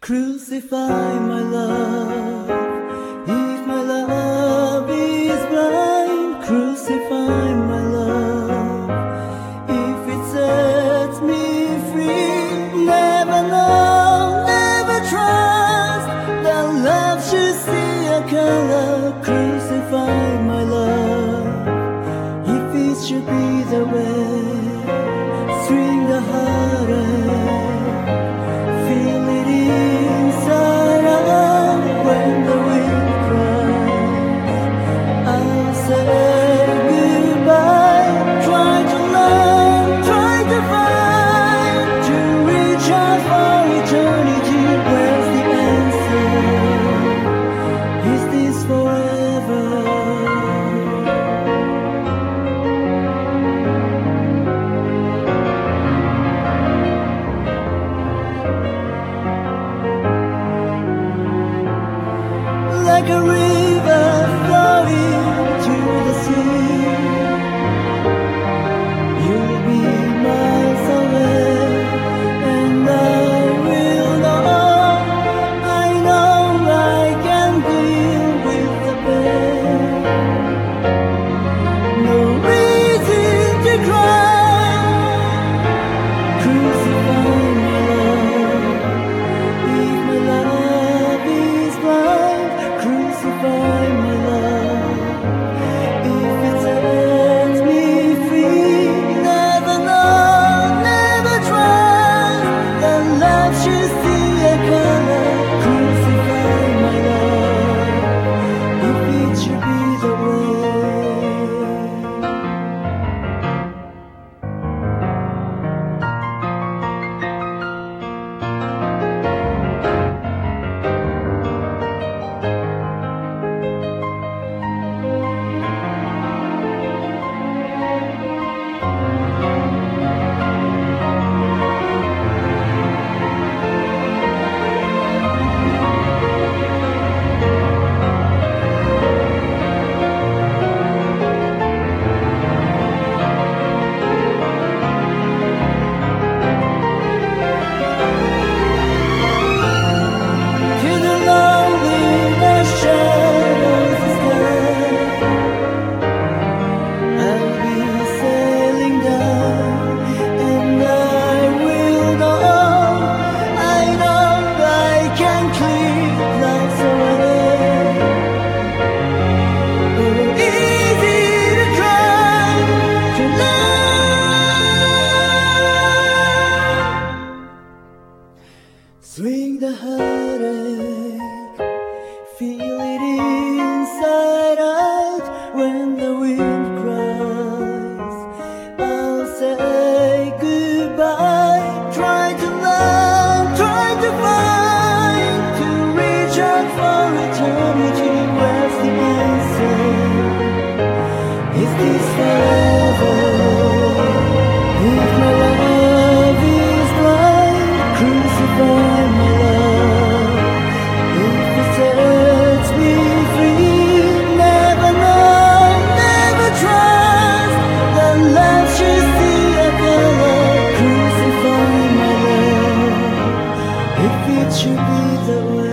Crucify my love, if my love is blind. Crucify my love, if it sets me free. Never know, never trust that love should see a color. Crucify my love, if it should be the way. String the heartache, feel it inside out when the wind cries. I'll say goodbye, try to learn, try to find, to reach out for eternity. Where's the answer? Is this forever? Like a river flowing to the sea, you'll be miles away, and I will know. I know I can deal with the pain. No reason to cry. Crucify my love, if my love is blind. Crucify my love, if it sets me free. Never know, never trust that love should see a color. Crucify my love, if it should be the way. Swing the heartache, feel it inside out when the wind cries. I'll say goodbye, try to learn, try to find, to reach out for eternity. Where's the answer? Is this forever? If my love is blind, crucify. It should be the way.